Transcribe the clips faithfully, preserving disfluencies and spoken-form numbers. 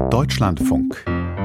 Deutschlandfunk.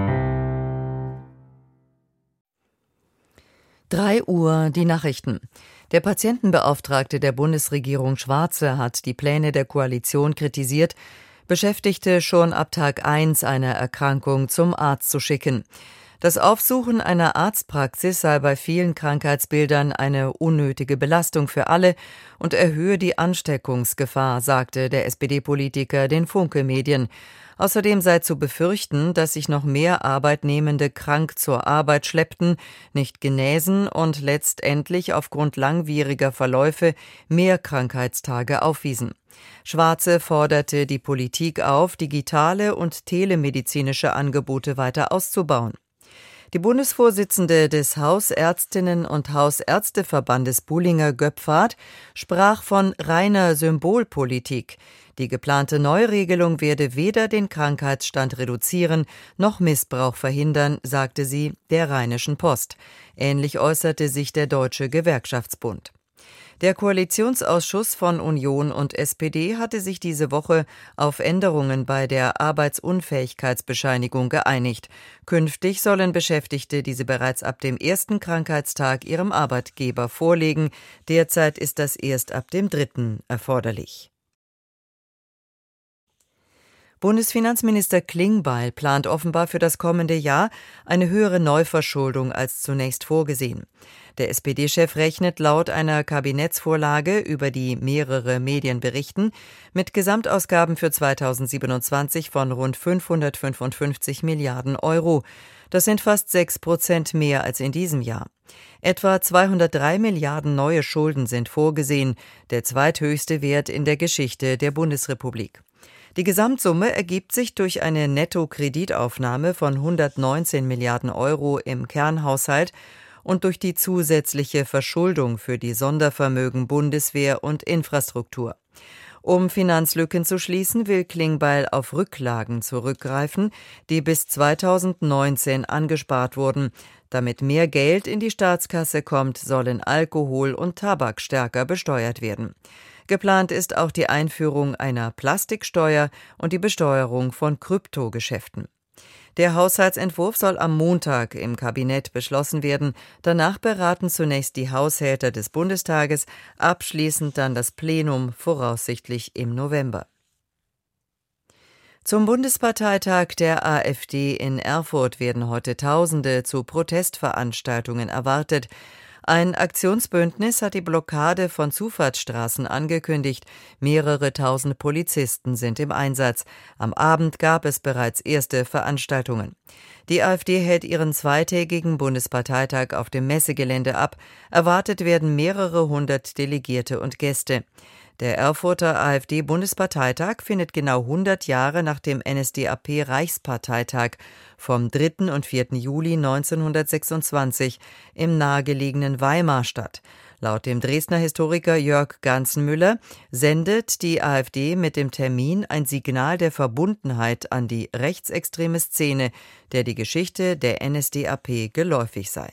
drei Uhr, die Nachrichten. Der Patientenbeauftragte der Bundesregierung Schwarze hat die Pläne der Koalition kritisiert, Beschäftigte schon ab Tag eins einer Erkrankung zum Arzt zu schicken. Das Aufsuchen einer Arztpraxis sei bei vielen Krankheitsbildern eine unnötige Belastung für alle und erhöhe die Ansteckungsgefahr, sagte der S P D-Politiker den Funke-Medien. Außerdem sei zu befürchten, dass sich noch mehr Arbeitnehmende krank zur Arbeit schleppten, nicht genäsen und letztendlich aufgrund langwieriger Verläufe mehr Krankheitstage aufwiesen. Schwarze forderte die Politik auf, digitale und telemedizinische Angebote weiter auszubauen. Die Bundesvorsitzende des Hausärztinnen- und Hausärzteverbandes Bullinger-Göpfert sprach von reiner Symbolpolitik. Die geplante Neuregelung werde weder den Krankheitsstand reduzieren noch Missbrauch verhindern, sagte sie der Rheinischen Post. Ähnlich äußerte sich der Deutsche Gewerkschaftsbund. Der Koalitionsausschuss von Union und S P D hatte sich diese Woche auf Änderungen bei der Arbeitsunfähigkeitsbescheinigung geeinigt. Künftig sollen Beschäftigte diese bereits ab dem ersten Krankheitstag ihrem Arbeitgeber vorlegen. Derzeit ist das erst ab dem dritten erforderlich. Bundesfinanzminister Klingbeil plant offenbar für das kommende Jahr eine höhere Neuverschuldung als zunächst vorgesehen. Der S P D-Chef rechnet laut einer Kabinettsvorlage, über die mehrere Medien berichten, mit Gesamtausgaben für zweitausendsiebenundzwanzig von rund fünfhundertfünfundfünfzig Milliarden Euro. Das sind fast sechs Prozent mehr als in diesem Jahr. Etwa zweihundertdrei Milliarden neue Schulden sind vorgesehen, der zweithöchste Wert in der Geschichte der Bundesrepublik. Die Gesamtsumme ergibt sich durch eine Netto-Kreditaufnahme von hundertneunzehn Milliarden Euro im Kernhaushalt und durch die zusätzliche Verschuldung für die Sondervermögen Bundeswehr und Infrastruktur. Um Finanzlücken zu schließen, will Klingbeil auf Rücklagen zurückgreifen, die bis zweitausendneunzehn angespart wurden. Damit mehr Geld in die Staatskasse kommt, sollen Alkohol und Tabak stärker besteuert werden. Geplant ist auch die Einführung einer Plastiksteuer und die Besteuerung von Kryptogeschäften. Der Haushaltsentwurf soll am Montag im Kabinett beschlossen werden. Danach beraten zunächst die Haushälter des Bundestages, abschließend dann das Plenum, voraussichtlich im November. Zum Bundesparteitag der AfD in Erfurt werden heute Tausende zu Protestveranstaltungen erwartet. Ein Aktionsbündnis hat die Blockade von Zufahrtsstraßen angekündigt. Mehrere tausend Polizisten sind im Einsatz. Am Abend gab es bereits erste Veranstaltungen. Die AfD hält ihren zweitägigen Bundesparteitag auf dem Messegelände ab. Erwartet werden mehrere hundert Delegierte und Gäste. Der Erfurter AfD-Bundesparteitag findet genau hundert Jahre nach dem N S D A P-Reichsparteitag vom dritten und vierten Juli neunzehnhundertsechsundzwanzig im nahegelegenen Weimar statt. Laut dem Dresdner Historiker Jörg Ganzenmüller sendet die AfD mit dem Termin ein Signal der Verbundenheit an die rechtsextreme Szene, der die Geschichte der N S D A P geläufig sei.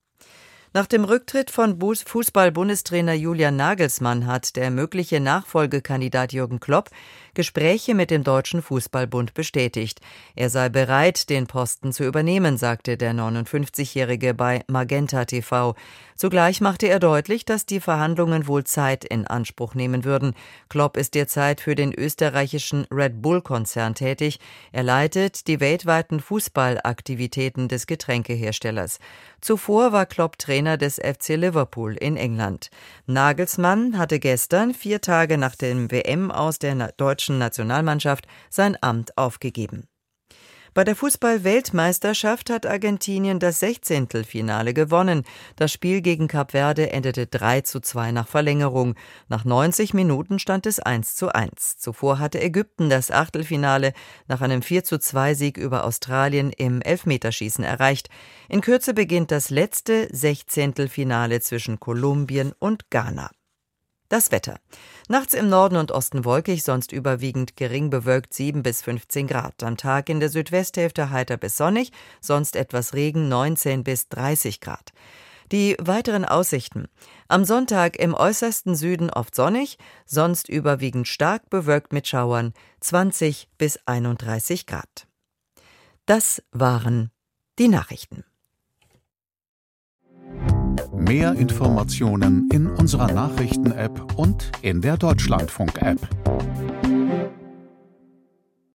Nach dem Rücktritt von Fußball-Bundestrainer Julian Nagelsmann hat der mögliche Nachfolgekandidat Jürgen Klopp Gespräche mit dem Deutschen Fußballbund bestätigt. Er sei bereit, den Posten zu übernehmen, sagte der neunundfünfzigjährige bei Magenta T V. Zugleich machte er deutlich, dass die Verhandlungen wohl Zeit in Anspruch nehmen würden. Klopp ist derzeit für den österreichischen Red Bull-Konzern tätig. Er leitet die weltweiten Fußballaktivitäten des Getränkeherstellers. Zuvor war Klopp Trainer des F C Liverpool in England. Nagelsmann hatte gestern, vier Tage nach dem W M-Aus der deutschen Nationalmannschaft, sein Amt aufgegeben. Bei der Fußball-Weltmeisterschaft hat Argentinien das Sechzehntelfinale gewonnen. Das Spiel gegen Kap Verde endete drei zu zwei nach Verlängerung. Nach neunzig Minuten stand es eins zu eins. Zuvor hatte Ägypten das Achtelfinale nach einem vier zu zwei Sieg über Australien im Elfmeterschießen erreicht. In Kürze beginnt das letzte Sechzehntelfinale zwischen Kolumbien und Ghana. Das Wetter. Nachts im Norden und Osten wolkig, sonst überwiegend gering bewölkt sieben bis fünfzehn Grad. Am Tag in der Südwesthälfte heiter bis sonnig, sonst etwas Regen neunzehn bis dreißig Grad. Die weiteren Aussichten. Am Sonntag im äußersten Süden oft sonnig, sonst überwiegend stark bewölkt mit Schauern zwanzig bis einunddreißig Grad. Das waren die Nachrichten. Mehr Informationen in unserer Nachrichten-App und in der Deutschlandfunk-App.